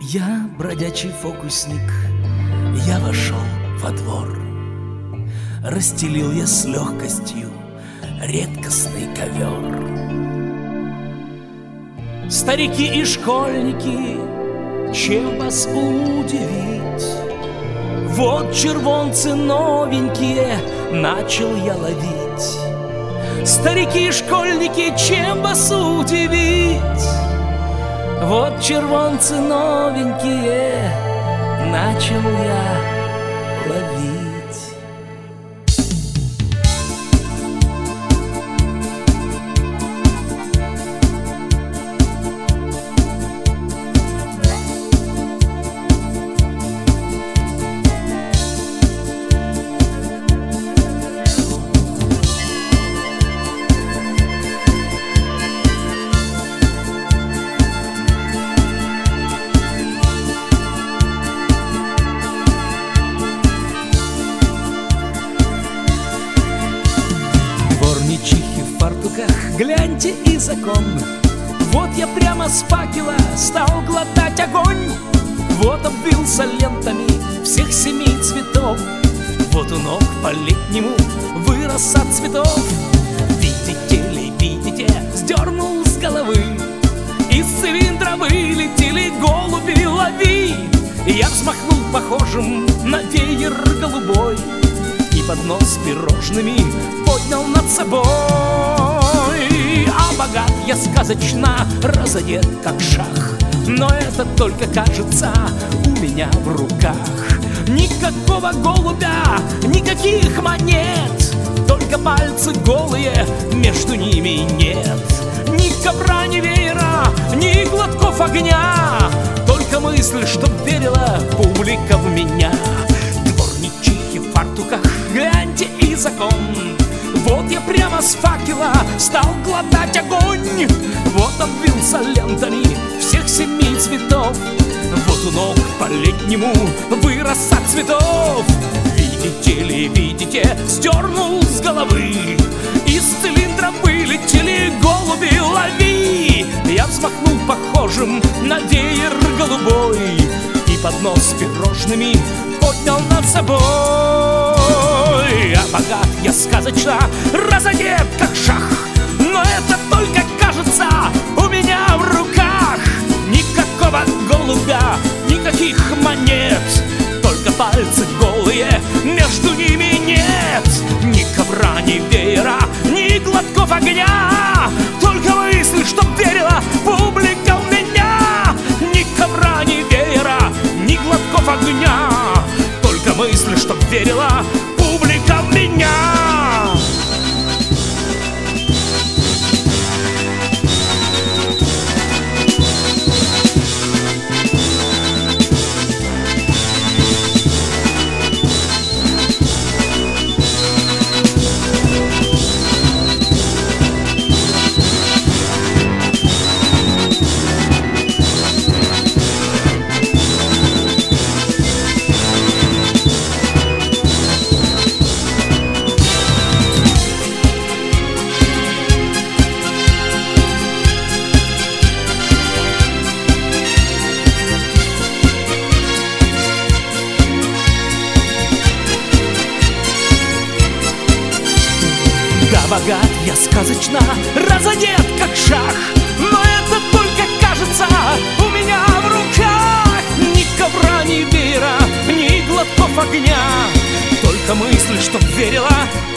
Я бродячий фокусник, я вошел во двор. Расстелил я с легкостью редкостный ковер. Старики и школьники, чем вас удивить? Вот червонцы новенькие начал я ловить. Старики и школьники, чем вас удивить? Вот червонцы новенькие начал я ловить. Гляньте и закон. Вот я прямо с факела стал глотать огонь. Вот обвился лентами всех 7 цветов. Вот у ног по-летнему вырос от цветов. Видите ли, видите, сдернул с головы. Из цилиндра вылетели голуби, лови. И я взмахнул похожим на веер голубой и поднос с пирожными поднял над собой. А богат я сказочно, разодет как шах, но это только кажется у меня в руках. Никакого голубя, никаких монет, только пальцы голые, между ними нет. Ни ковра, ни веера, ни глотков огня, только мысль, чтоб верила публика в меня. Дворничихи в фартуках, гляньте и закон. Вот я прямо с факела стал глотать огонь. Вот обвился лентами всех 7 цветов. Вот у ног по-летнему вырос от цветов. Видите ли, видите, сдернул с головы. Из цилиндра вылетели голуби, лови. Я взмахнул похожим на веер голубой и поднос с пирожными поднял над собой. А богат я сказочно, разодет как шах, но это только кажется у меня в руках. Никакого голубя, никаких монет, только пальцы голые, между ними нет. Ни ковра, ни веера, ни глотков огня, только мысль, чтоб верила публика в меня. Ни ковра, ни веера, ни глотков огня, только мысль, чтоб верила публика в меня. Да, богат я сказочно, разодет как шах, но это только кажется у меня в руках. Ни ковра, ни веера, ни глотков огня, только мысль, чтоб верила